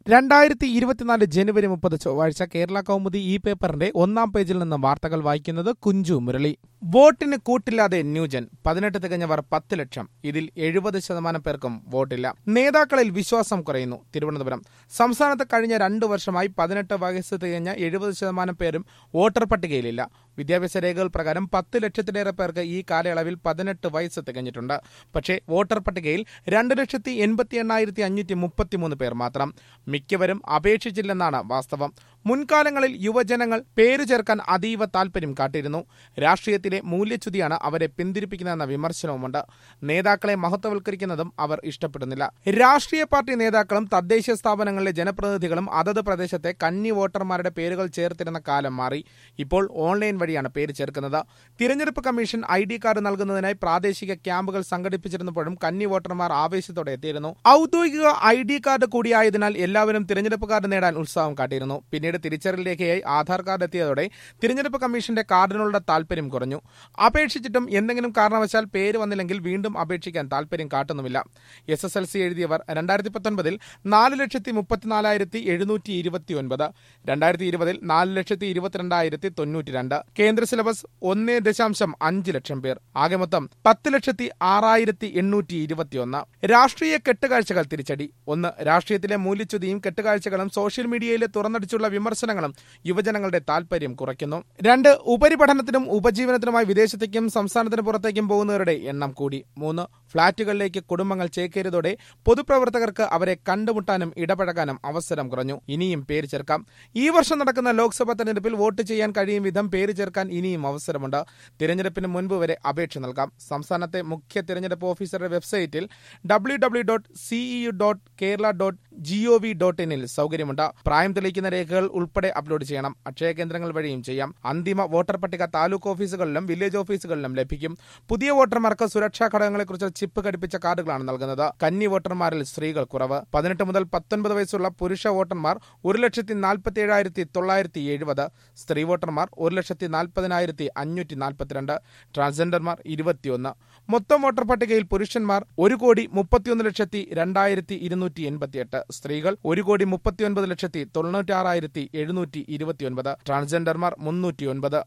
2024 ജനുവരി 30 ചൊവ്വാഴ്ച കേരള കൗമുദി ഈ പേപ്പറിന്റെ ഒന്നാം പേജിൽ നിന്ന് വാർത്തകൾ വായിക്കുന്നത് കുഞ്ചു മുരളി. വോട്ടിന് കൂട്ടില്ലാതെ ന്യൂജൻ 18 തികഞ്ഞവർ 10 ലക്ഷം. ഇതിൽ 70% പേർക്കും വോട്ടില്ല. നേതാക്കളിൽ വിശ്വാസം കുറയുന്നു. തിരുവനന്തപുരം സംസ്ഥാനത്ത് കഴിഞ്ഞ 2 വർഷമായി 18 വയസ്സ് തികഞ്ഞ 70% പേരും വോട്ടർ പട്ടികയിലില്ല. വിദ്യാഭ്യാസ രേഖകൾ പ്രകാരം 10 ലക്ഷത്തിലേറെ പേർക്ക് ഈ കാലയളവിൽ 18 വയസ്സ് തികഞ്ഞിട്ടുണ്ട്. പക്ഷേ വോട്ടർ പട്ടികയിൽ 2,88,533 പേർ മാത്രം. മിക്കവരും അപേക്ഷിച്ചില്ലെന്നാണ് വാസ്തവം. മുൻകാലങ്ങളിൽ യുവജനങ്ങൾ പേരു ചേർക്കാൻ അതീവ താൽപര്യം കാട്ടിയിരുന്നു. രാഷ്ട്രീയത്തിലെ മൂല്യച്യുതിയാണ് അവരെ പിന്തിരിപ്പിക്കുന്നതെന്ന വിമർശനവുമുണ്ട്. നേതാക്കളെ മഹത്വവൽക്കരിക്കുന്നതും അവർ ഇഷ്ടപ്പെടുന്നില്ല. രാഷ്ട്രീയ പാർട്ടി നേതാക്കളും തദ്ദേശ സ്ഥാപനങ്ങളിലെ ജനപ്രതിനിധികളും അതത് പ്രദേശത്തെ കന്നി വോട്ടർമാരുടെ പേരുകൾ ചേർത്തിരുന്ന കാലം മാറി. ഇപ്പോൾ ഓൺലൈൻ വഴിയാണ് പേര് ചേർക്കുന്നത്. തിരഞ്ഞെടുപ്പ് കമ്മീഷൻ ID കാർഡ് നൽകുന്നതിനായി പ്രാദേശിക ക്യാമ്പുകൾ സംഘടിപ്പിച്ചിരുന്നപ്പോഴും കന്നി വോട്ടർമാർ ആവേശത്തോടെ എത്തിയിരുന്നു. ഔദ്യോഗിക ID കാർഡ് കൂടിയായതിനാൽ എല്ലാവരും തിരഞ്ഞെടുപ്പ് കാർഡ് നേടാൻ ഉത്സാഹം കാട്ടിയിരുന്നു. പിന്നീട് തിരിച്ചറിയൽ രേഖയായി ആധാർ കാർഡ് എത്തിയതോടെ തിരഞ്ഞെടുപ്പ് കമ്മീഷന്റെ കാർഡിനുള്ള താൽപര്യം കുറഞ്ഞു. അപേക്ഷിച്ചിട്ടും എന്തെങ്കിലും കാരണവശാൽ പേര് വന്നില്ലെങ്കിൽ വീണ്ടും അപേക്ഷിക്കാൻ താൽപര്യം കാട്ടുന്നുമില്ല. SSLC എഴുതിയവർ 2019 4,34,729, 2020 4,22,092, കേന്ദ്ര സിലബസ് 1.5 ലക്ഷം പേർ, ആകെ മൊത്തം 10,06,821. രാഷ്ട്രീയ കെട്ടുകാഴ്ചകൾ തിരിച്ചടി. 1. രാഷ്ട്രീയത്തിലെ മൂല്യച്യുതിയും കെട്ടുകാഴ്ചകളും സോഷ്യൽ മീഡിയയിലെ തുറന്നടിച്ചുള്ള വിമർശനങ്ങളും യുവജനങ്ങളുടെ താൽപര്യം കുറയ്ക്കുന്നു. 2. ഉപരിപഠനത്തിനും ഉപജീവനത്തിനുമായി വിദേശത്തേക്കും സംസ്ഥാനത്തിന് പുറത്തേക്കും പോകുന്നവരുടെ എണ്ണം കൂടി. 3. ഫ്ളാറ്റുകളിലേക്ക് കുടുംബങ്ങൾ ചേക്കേറിയതോടെ പൊതുപ്രവർത്തകർക്ക് അവരെ കണ്ടുമുട്ടാനും ഇടപഴകാനും അവസരം കുറഞ്ഞു. ഇനിയും പേര് ചേർക്കാം. ഈ വർഷം നടക്കുന്ന ലോക്സഭാ തെരഞ്ഞെടുപ്പിൽ വോട്ട് ചെയ്യാൻ കഴിയും വിധം പേര് ചേർക്കാൻ ഇനിയും അവസരമുണ്ട്. തിരഞ്ഞെടുപ്പിന് മുൻപ് വരെ അപേക്ഷ നൽകാം. സംസ്ഥാനത്തെ മുഖ്യ തിരഞ്ഞെടുപ്പ് ഓഫീസറുടെ വെബ്സൈറ്റിൽ www.ceu.kerala.gov.in സൗകര്യമുണ്ട്. പ്രായം തെളിയിക്കുന്ന രേഖകൾ ഉൾപ്പെടെ അപ്ലോഡ് ചെയ്യണം. അക്ഷയ കേന്ദ്രങ്ങൾ വഴിയും ചെയ്യാം. അന്തിമ വോട്ടർ പട്ടിക താലൂക്ക് ഓഫീസുകളിലും വില്ലേജ് ഓഫീസുകളിലും ലഭിക്കും. പുതിയ വോട്ടർമാർക്ക് സുരക്ഷാ ഘടകങ്ങളെക്കുറിച്ച് ചിപ്പ് ഘടിപ്പിച്ച കാർഡുകളാണ് നൽകുന്നത്. കന്നി വോട്ടർമാരിൽ സ്ത്രീകൾ കുറവ്. 18 മുതൽ 19 വയസ്സുള്ള പുരുഷ വോട്ടർമാർ 1,47,970, സ്ത്രീ വോട്ടർമാർ 1,40,542, ട്രാൻസ്ജെൻഡർമാർ 21. മൊത്തം വോട്ടർ പട്ടികയിൽ പുരുഷന്മാർ 1,31,02,288, സ്ത്രീകൾ 1,39,96,729, ട്രാൻസ്ജെൻഡർമാർ 309.